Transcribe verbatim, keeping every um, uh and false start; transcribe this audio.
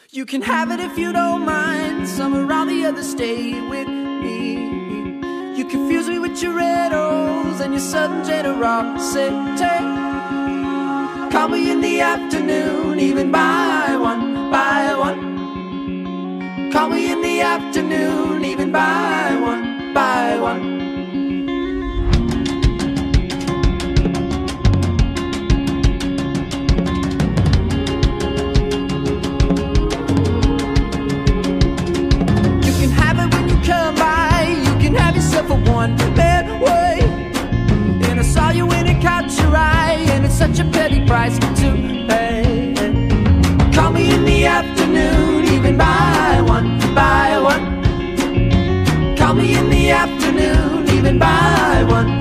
You can have it if you don't mind, somewhere around the other state with me. You confuse me with your riddles and your sudden generosity. Call me in the afternoon, even by one, by one. Call me in the afternoon, even by one, by one. For one bad way, and I saw you when it caught your eye, and it's such a petty price to pay. Call me in the afternoon, even by one, by one. Call me in the afternoon, even by one.